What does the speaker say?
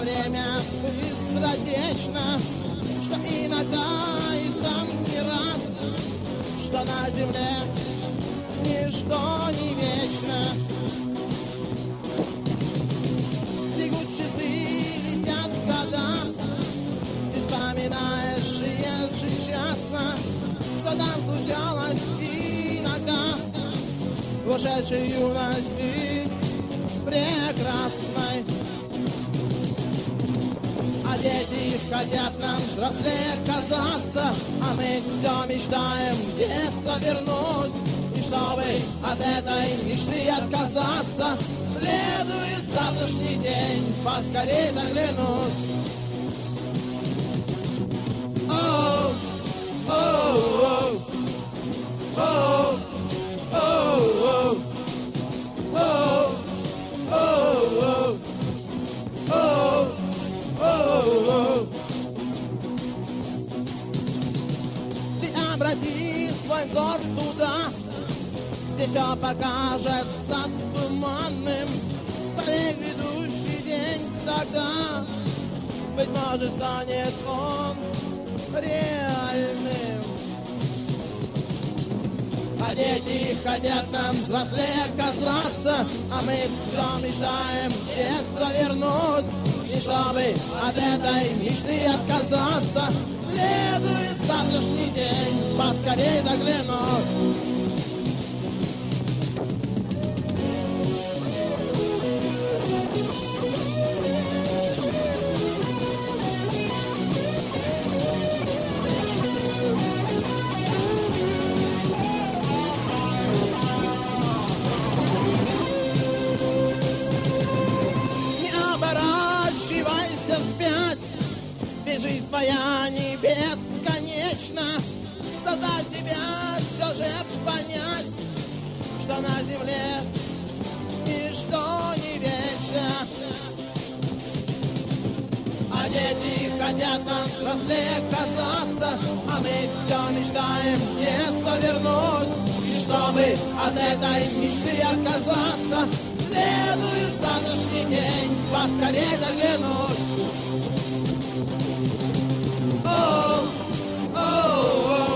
время быстротечно, что иногда и сам не рад, что на земле ничто не вечно. Бегут часы, летят года, ты вспоминаешь ежечасно, что там случалось иногда в ушедшей юности прекрасной. А дети хотят нам взрослее казаться, а мы все мечтаем детство вернуть. И чтобы от этой мечты отказаться, следует завтрашний день поскорей заглянуть. Оу, оу, оу, оу, оу, оу, оу, оу, оу. Ты обрати свой взор туда, где все покажется туманным. Поверь, грядущий день тогда, быть может, станет он реальным. А дети хотят нам взрослее казаться, а мы все мечтаем детство вернуть. И чтобы от этой мечты отказаться, следует завтрашний день поскорей заглянуть. Жизнь твоя не бесконечна, задай себя все же понять, что на земле ничто не вечно. А дети хотят нам взрослее казаться, а мы все мечтаем детство вернуть. И чтобы от этой мечты отказаться, следует завтрашний день поскорей заглянуть. Oh, oh, oh.